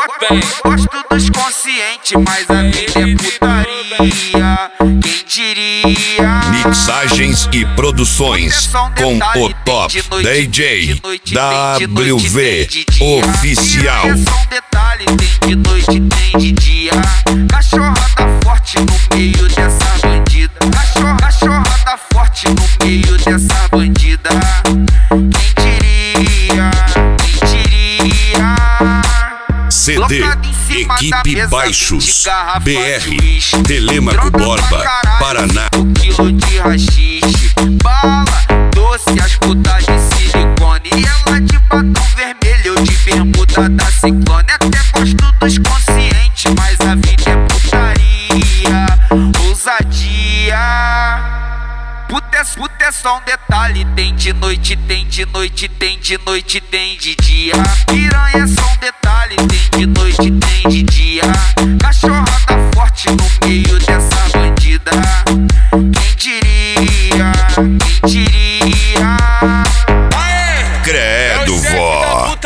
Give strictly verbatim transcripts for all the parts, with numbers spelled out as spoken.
Gosto dos conscientes, mas a vida é putaria. Quem diria? Mixagens e produções com o top D J W V Oficial. É só um detalhe, tem de noite, tem de dia. Cachorrada forte no meio dessa bandida. Cachorra, cachorrada forte no meio dessa bandida. Quem diria? Quem diria? C D Equipe Baixos B R Telêmaco Borba, Paraná. Um quilo de rachixe, bala doce, as putas de silicone. E ela de batom vermelho, eu de bermuda da Ciclone. Até gosto dos conscientes, mas a vida é putaria, ousadia. Puta é, puta é só um detalhe, tem de noite, tem de noite, tem de noite, tem de dia. Piranha é só um detalhe, tem de noite, tem de dia. Cachorrada forte no meio dessa bandida. Quem diria? Quem diria? Credo, vó.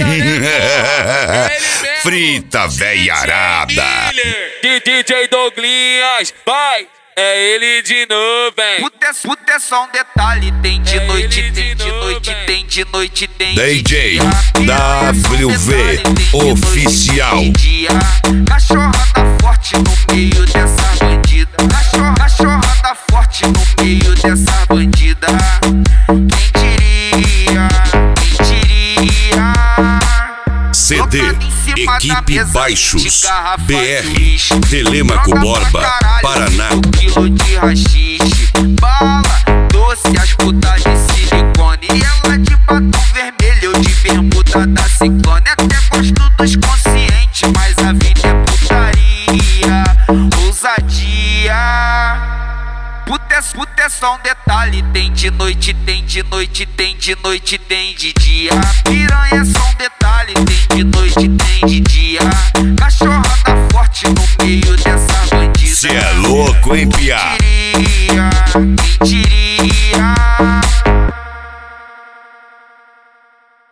Frita veiarada. D J Douglinhas, vai! É ele de novo, hein? Puta é, puta é só um detalhe, tem de noite, tem de noite, tem de noite, tem D J W V Oficial. Cachorrada forte no meio dessa bandida. Cachorra, cachorrada forte no meio dessa bandida. Quem diria? Quem diria? C D Equipe Baixos B R Telêmaco Borba, Paraná. Um quilo de rachixe, bala doce, as putas de silicone. E ela de batom vermelho, eu de bermuda da Ciclone. Até gosto dos conscientes, mas a vida é putaria, ousadia. Puta é, puta é só um detalhe, tem de noite, tem de noite, tem de noite, tem de dia. Piranha é só um detalhe, tem de noite, tem de dia. Cachorrada forte no meio dessa bandida. Cê é louco, hein, piá? Quem diria? Quem diria?